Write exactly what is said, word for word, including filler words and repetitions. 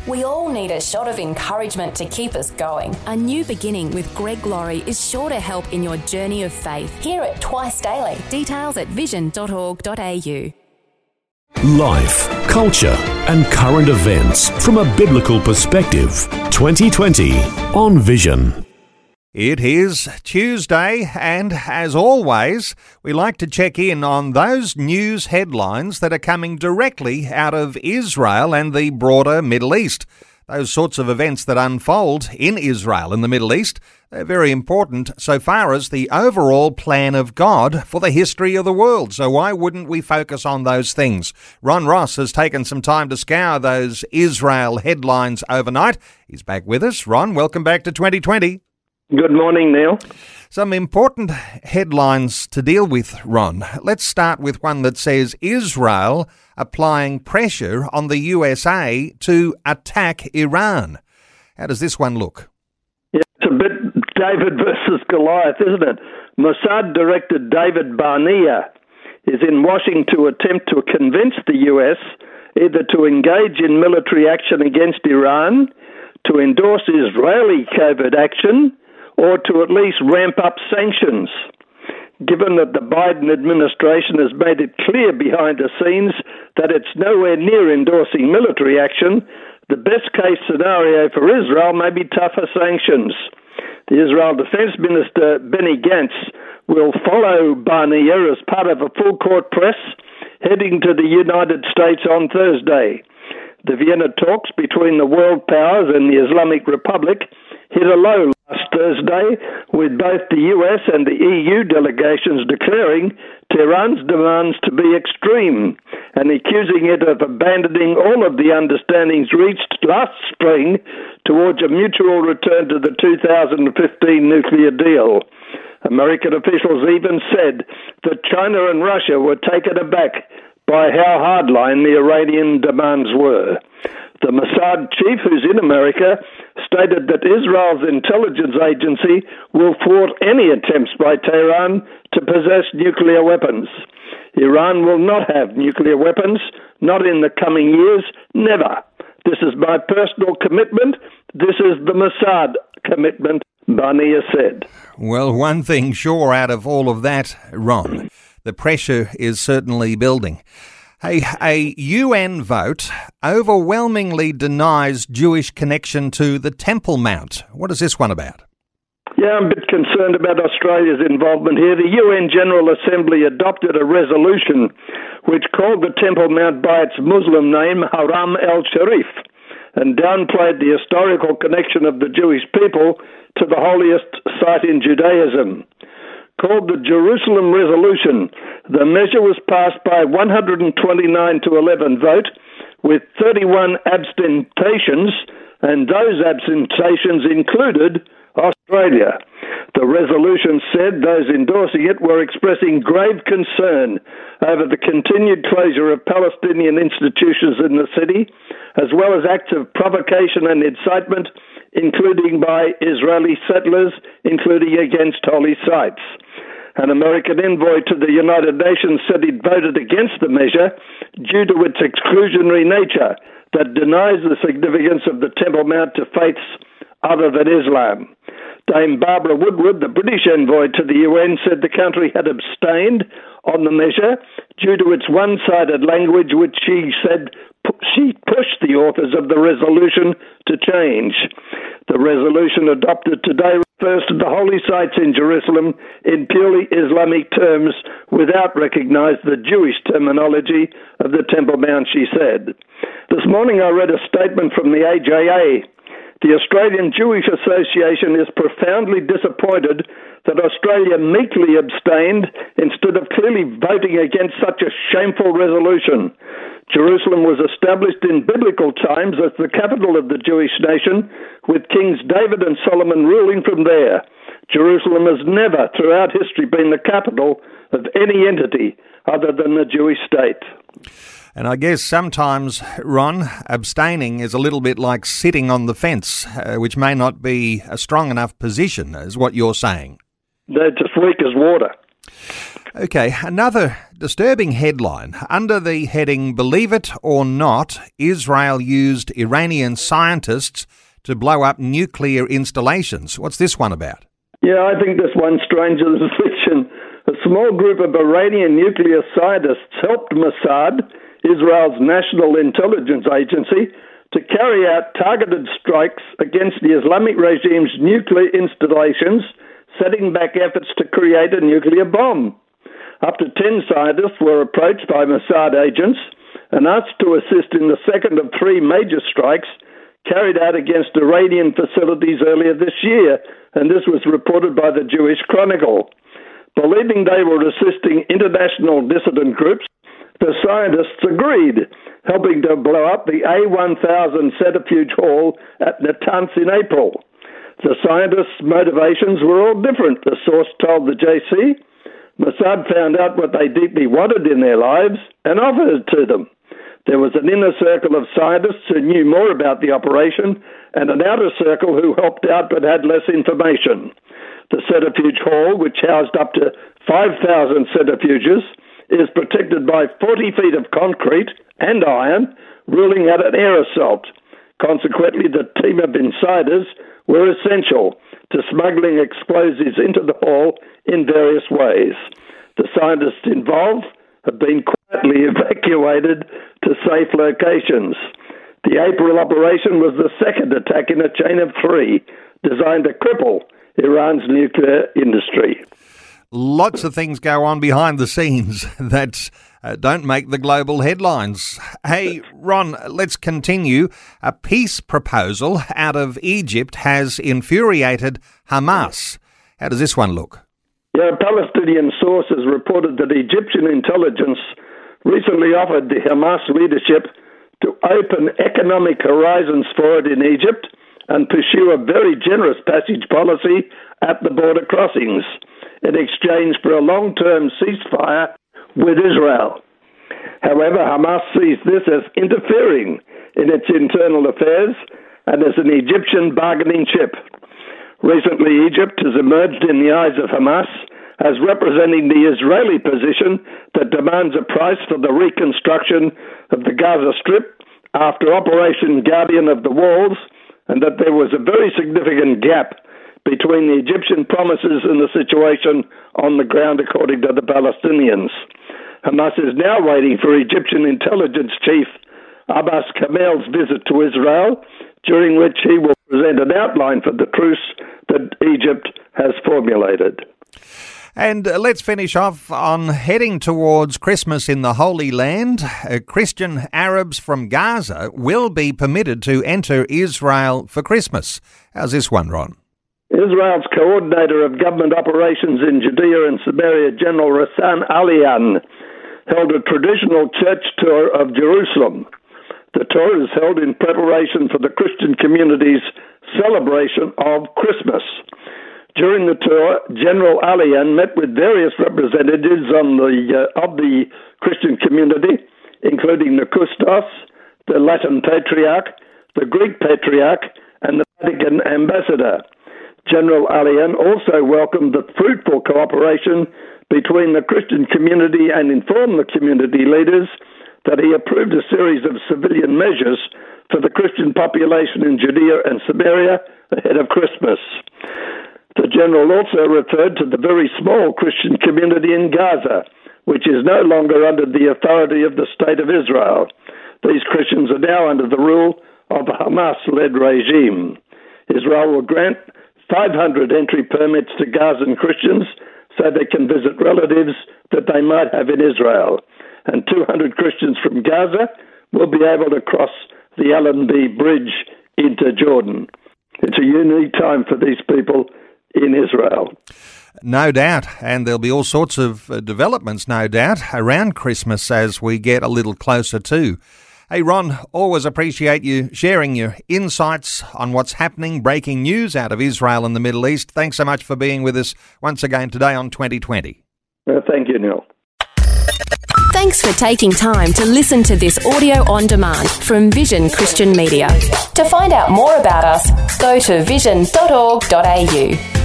We all need a shot of encouragement to keep us going. A new beginning with Greg Laurie is sure to help in your journey of faith. Hear it twice daily. Details at vision dot org dot a u. Life, culture, and current events from a biblical perspective. twenty twenty on Vision. It is Tuesday, and as always, we like to check in on those news headlines that are coming directly out of Israel and the broader Middle East. Those sorts of events that unfold in Israel and the Middle East, they're very important so far as the overall plan of God for the history of the world. So why wouldn't we focus on those things? Ron Ross has taken some time to scour those Israel headlines overnight. He's back with us. Ron, welcome back to twenty twenty. Good morning, Neil. Some important headlines to deal with, Ron. Let's start with one that says Israel applying pressure on the U S A to attack Iran. How does this one look? Yeah, it's a bit David versus Goliath, isn't it? Mossad Director David Barnea is in Washington to attempt to convince the U S either to engage in military action against Iran, to endorse Israeli covert action, or to at least ramp up sanctions. Given that the Biden administration has made it clear behind the scenes that it's nowhere near endorsing military action, the best case scenario for Israel may be tougher sanctions. The Israel Defense Minister Benny Gantz will follow Barnea as part of a full court press heading to the United States on Thursday. The Vienna talks between the world powers and the Islamic Republic hit a low last Thursday, with both the U S and the E U delegations declaring Tehran's demands to be extreme and accusing it of abandoning all of the understandings reached last spring towards a mutual return to the two thousand fifteen nuclear deal. American officials even said that China and Russia were taken aback by how hardline the Iranian demands were. The Mossad chief, who's in America, stated that Israel's intelligence agency will thwart any attempts by Tehran to possess nuclear weapons. Iran will not have nuclear weapons, not in the coming years, never. This is my personal commitment. This is the Mossad commitment, Barnea said. Well, one thing sure out of all of that, Ron, the pressure is certainly building. A, a U N vote overwhelmingly denies Jewish connection to the Temple Mount. What is this one about? Yeah, I'm a bit concerned about Australia's involvement here. The U N General Assembly adopted a resolution which called the Temple Mount by its Muslim name, Haram el-Sharif, and downplayed the historical connection of the Jewish people to the holiest site in Judaism. Called the Jerusalem Resolution, the measure was passed by one hundred twenty-nine to eleven vote, with thirty-one abstentions, and those abstentions included Australia. The resolution said those endorsing it were expressing grave concern over the continued closure of Palestinian institutions in the city, as well as acts of provocation and incitement, including by Israeli settlers, including against holy sites. An American envoy to the United Nations said it voted against the measure due to its exclusionary nature that denies the significance of the Temple Mount to faiths other than Islam. Dame Barbara Woodward, the British envoy to the U N, said the country had abstained on the measure due to its one-sided language, which she said she pushed the authors of the resolution to change. The resolution adopted today refers to the holy sites in Jerusalem in purely Islamic terms without recognizing the Jewish terminology of the Temple Mount, she said. This morning I read a statement from the A J A. The Australian Jewish Association is profoundly disappointed that Australia meekly abstained instead of clearly voting against such a shameful resolution. Jerusalem was established in biblical times as the capital of the Jewish nation, with Kings David and Solomon ruling from there. Jerusalem has never, throughout history, been the capital of any entity other than the Jewish state. And I guess sometimes, Ron, abstaining is a little bit like sitting on the fence, uh, which may not be a strong enough position, is what you're saying. They're just weak as water. Okay, another disturbing headline. Under the heading, Believe It or Not, Israel used Iranian scientists to blow up nuclear installations. What's this one about? Yeah, I think this one's stranger than fiction. A small group of Iranian nuclear scientists helped Mossad, Israel's national intelligence agency, to carry out targeted strikes against the Islamic regime's nuclear installations, setting back efforts to create a nuclear bomb. Up to ten scientists were approached by Mossad agents and asked to assist in the second of three major strikes carried out against Iranian facilities earlier this year, and this was reported by the Jewish Chronicle. Believing they were assisting international dissident groups, the scientists agreed, helping to blow up the A one thousand centrifuge hall at Natanz in April. The scientists' motivations were all different, the source told the J C. Mossad found out what they deeply wanted in their lives and offered it to them. There was an inner circle of scientists who knew more about the operation and an outer circle who helped out but had less information. The centrifuge hall, which housed up to five thousand centrifuges, is protected by forty feet of concrete and iron, ruling out an air assault. Consequently, the team of insiders were essential to smuggling explosives into the hall in various ways. The scientists involved have been quietly evacuated to safe locations. The April operation was the second attack in a chain of three designed to cripple Iran's nuclear industry. Lots of things go on behind the scenes that uh, don't make the global headlines. Hey, Ron, let's continue. A peace proposal out of Egypt has infuriated Hamas. How does this one look? Yeah, Palestinian sources reported that Egyptian intelligence recently offered the Hamas leadership to open economic horizons for it in Egypt and pursue a very generous passage policy at the border crossings in exchange for a long-term ceasefire with Israel. However, Hamas sees this as interfering in its internal affairs and as an Egyptian bargaining chip. Recently, Egypt has emerged in the eyes of Hamas as representing the Israeli position that demands a price for the reconstruction of the Gaza Strip after Operation Guardian of the Walls, and that there was a very significant gap between the Egyptian promises and the situation on the ground, according to the Palestinians. Hamas is now waiting for Egyptian intelligence chief Abbas Kamel's visit to Israel, during which he will present an outline for the truce that Egypt has formulated. And uh, let's finish off on heading towards Christmas in the Holy Land. Uh, Christian Arabs from Gaza will be permitted to enter Israel for Christmas. How's this one, Ron? Israel's coordinator of government operations in Judea and Samaria, General Rassan Alian, held a traditional church tour of Jerusalem. The tour is held in preparation for the Christian community's celebration of Christmas. During the tour, General Alian met with various representatives on the, uh, of the Christian community, including the Kustos, the Latin Patriarch, the Greek Patriarch, and the Vatican Ambassador. General Alian also welcomed the fruitful cooperation between the Christian community and informed the community leaders that he approved a series of civilian measures for the Christian population in Judea and Samaria ahead of Christmas. The general also referred to the very small Christian community in Gaza, which is no longer under the authority of the State of Israel. These Christians are now under the rule of a Hamas-led regime. Israel will grant five hundred entry permits to Gazan Christians so they can visit relatives that they might have in Israel. And two hundred Christians from Gaza will be able to cross the Allenby Bridge into Jordan. It's a unique time for these people in Israel. No doubt, and there'll be all sorts of uh, developments, no doubt, around Christmas as we get a little closer to. Hey, Ron, always appreciate you sharing your insights on what's happening, breaking news out of Israel and the Middle East. Thanks so much for being with us once again today on twenty twenty. Uh, thank you, Neil. Thanks for taking time to listen to this audio on demand from Vision Christian Media. To find out more about us, go to vision dot org dot a u.